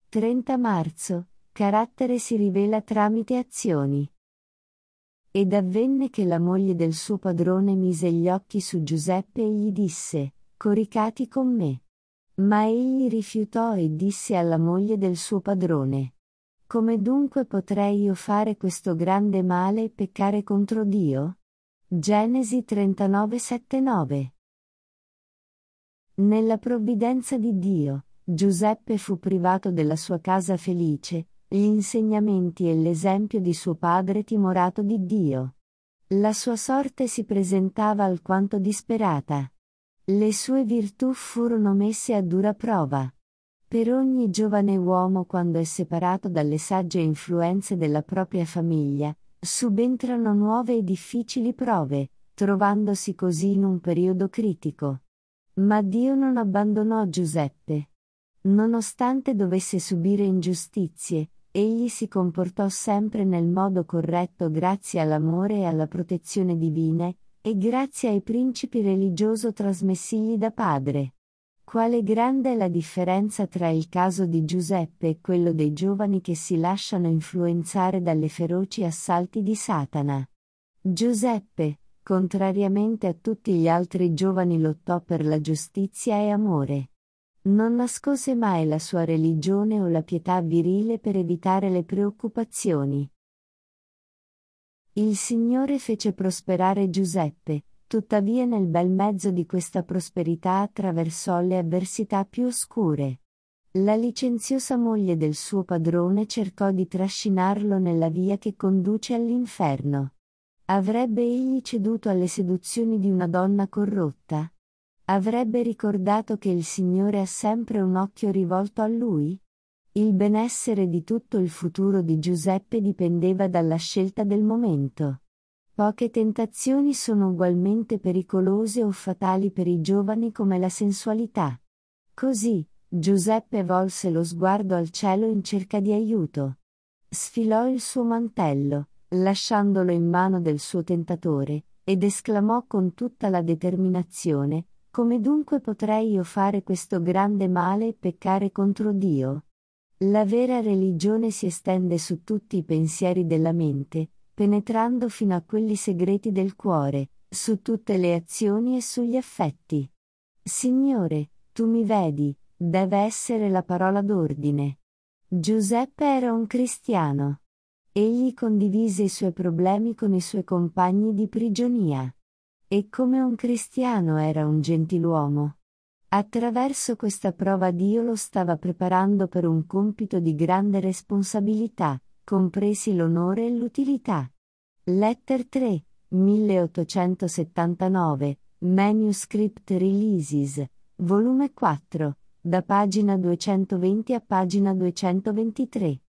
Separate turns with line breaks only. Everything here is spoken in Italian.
30 marzo, carattere si rivela tramite azioni. Ed avvenne che la moglie del suo padrone mise gli occhi su Giuseppe e gli disse: coricati con me. Ma egli rifiutò e disse alla moglie del suo padrone: come dunque potrei io fare questo grande male e peccare contro Dio? Genesi 39:7-9. Nella provvidenza di Dio, Giuseppe fu privato della sua casa felice, gli insegnamenti e l'esempio di suo padre timorato di Dio. La sua sorte si presentava alquanto disperata. Le sue virtù furono messe a dura prova. Per ogni giovane uomo, quando è separato dalle sagge influenze della propria famiglia, subentrano nuove e difficili prove, trovandosi così in un periodo critico. Ma Dio non abbandonò Giuseppe. Nonostante dovesse subire ingiustizie, egli si comportò sempre nel modo corretto grazie all'amore e alla protezione divine, e grazie ai principi religioso trasmessigli da padre. Quale grande è la differenza tra il caso di Giuseppe e quello dei giovani che si lasciano influenzare dalle feroci assalti di Satana. Giuseppe, contrariamente a tutti gli altri giovani, lottò per la giustizia e amore. Non nascose mai la sua religione o la pietà virile per evitare le preoccupazioni. Il Signore fece prosperare Giuseppe, tuttavia nel bel mezzo di questa prosperità attraversò le avversità più oscure. La licenziosa moglie del suo padrone cercò di trascinarlo nella via che conduce all'inferno. Avrebbe egli ceduto alle seduzioni di una donna corrotta? Avrebbe ricordato che il Signore ha sempre un occhio rivolto a lui? Il benessere di tutto il futuro di Giuseppe dipendeva dalla scelta del momento. Poche tentazioni sono ugualmente pericolose o fatali per i giovani come la sensualità. Così, Giuseppe volse lo sguardo al cielo in cerca di aiuto. Sfilò il suo mantello, lasciandolo in mano del suo tentatore, ed esclamò con tutta la determinazione: come dunque potrei io fare questo grande male e peccare contro Dio? La vera religione si estende su tutti i pensieri della mente, penetrando fino a quelli segreti del cuore, su tutte le azioni e sugli affetti. Signore, tu mi vedi, deve essere la parola d'ordine. Giuseppe era un cristiano. Egli condivise i suoi problemi con i suoi compagni di prigionia. E come un cristiano era un gentiluomo. Attraverso questa prova Dio lo stava preparando per un compito di grande responsabilità, compresi l'onore e l'utilità. Letter 3, 1879, Manuscript Releases, volume 4, da pagina 220 a pagina 223.